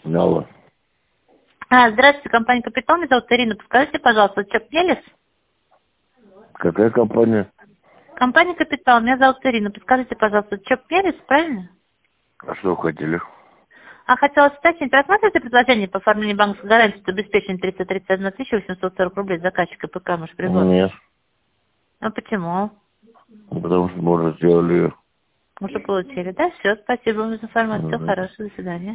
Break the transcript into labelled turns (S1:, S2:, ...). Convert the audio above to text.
S1: Алло.
S2: Здравствуйте, компания «Капитал». Меня зовут Ирина. Подскажите, пожалуйста, Чеп Пелес?
S1: Какая компания?
S2: Компания «Капитал». Меня зовут Ирина. Подскажите, пожалуйста, Чеп Пелес, правильно?
S1: А что хотели?
S2: Хотела уточнить, рассматриваете предложение по оформлению банковской гарантии с обеспечением 331 840 рублей заказчика ПК «Машпригон»?
S1: Нет.
S2: А почему?
S1: Потому что мы уже сделали ее.
S2: Уже получили, да? Все, спасибо вам за информацию. Всего
S1: Мгм.
S2: хорошего, до свидания.